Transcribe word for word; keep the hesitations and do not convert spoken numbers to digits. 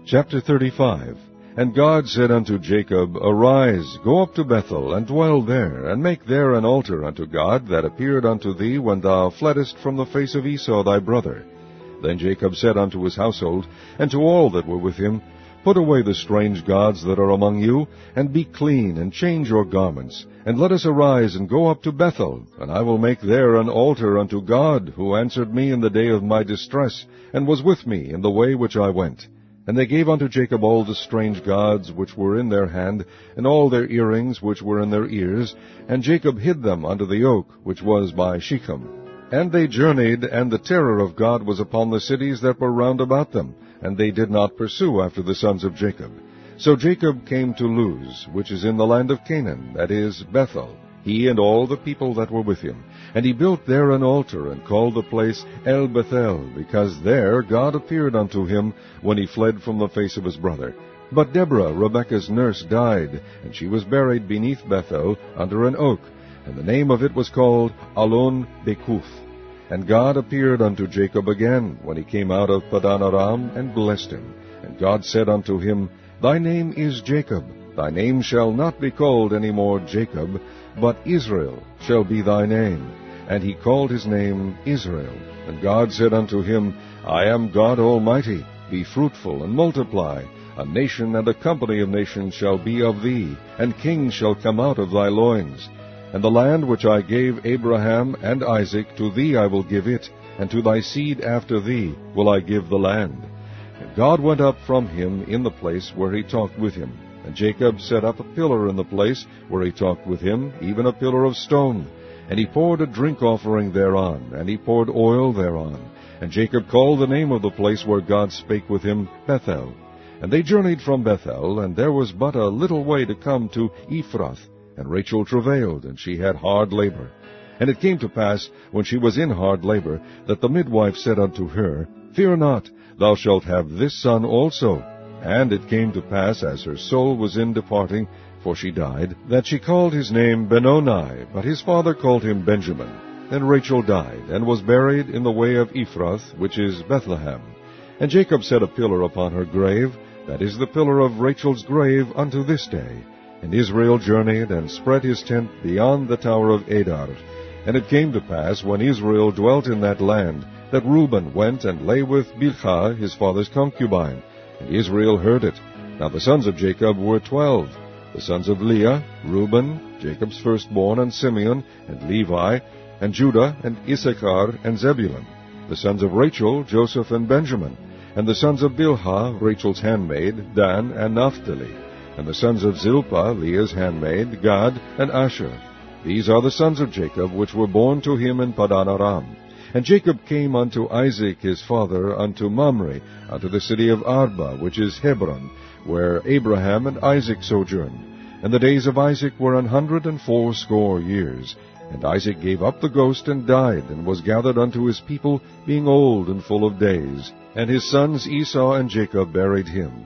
Chapter thirty-five. And God said unto Jacob, Arise, go up to Bethel, and dwell there, and make there an altar unto God, that appeared unto thee when thou fleddest from the face of Esau thy brother. Then Jacob said unto his household, and to all that were with him, Put away the strange gods that are among you, and be clean, and change your garments, and let us arise and go up to Bethel, and I will make there an altar unto God, who answered me in the day of my distress, and was with me in the way which I went. And they gave unto Jacob all the strange gods which were in their hand, and all their earrings which were in their ears, and Jacob hid them under the oak which was by Shechem. And they journeyed, and the terror of God was upon the cities that were round about them, and they did not pursue after the sons of Jacob. So Jacob came to Luz, which is in the land of Canaan, that is, Bethel, he and all the people that were with him. And he built there an altar, and called the place El Bethel, because there God appeared unto him when he fled from the face of his brother. But Deborah, Rebekah's nurse, died, and she was buried beneath Bethel under an oak, and the name of it was called Allon Bacuth. And God appeared unto Jacob again, when he came out of Padan Aram, and blessed him. And God said unto him, Thy name is Jacob. Thy name shall not be called any more Jacob, but Israel shall be thy name. And he called his name Israel. And God said unto him, I am God Almighty. Be fruitful, and multiply. A nation and a company of nations shall be of thee, and kings shall come out of thy loins. And the land which I gave Abraham and Isaac, to thee I will give it, and to thy seed after thee will I give the land. And God went up from him in the place where he talked with him. And Jacob set up a pillar in the place where he talked with him, even a pillar of stone. And he poured a drink offering thereon, and he poured oil thereon. And Jacob called the name of the place where God spake with him, Bethel. And they journeyed from Bethel, and there was but a little way to come to Ephrath. And Rachel travailed, and she had hard labor. And it came to pass, when she was in hard labor, that the midwife said unto her, Fear not, thou shalt have this son also. And it came to pass, as her soul was in departing, for she died, that she called his name Benoni, but his father called him Benjamin. Then Rachel died, and was buried in the way of Ephrath, which is Bethlehem. And Jacob set a pillar upon her grave, that is the pillar of Rachel's grave unto this day. And Israel journeyed, and spread his tent beyond the tower of Adar. And it came to pass, when Israel dwelt in that land, that Reuben went and lay with Bilhah his father's concubine. And Israel heard it. Now the sons of Jacob were twelve. The sons of Leah, Reuben, Jacob's firstborn, and Simeon, and Levi, and Judah, and Issachar, and Zebulun. The sons of Rachel, Joseph, and Benjamin. And the sons of Bilhah, Rachel's handmaid, Dan, and Naphtali. And the sons of Zilpah, Leah's handmaid, Gad, and Asher. These are the sons of Jacob, which were born to him in Padan Aram. And Jacob came unto Isaac his father, unto Mamre, unto the city of Arba, which is Hebron, where Abraham and Isaac sojourned. And the days of Isaac were an hundred and fourscore years. And Isaac gave up the ghost, and died, and was gathered unto his people, being old and full of days. And his sons Esau and Jacob buried him.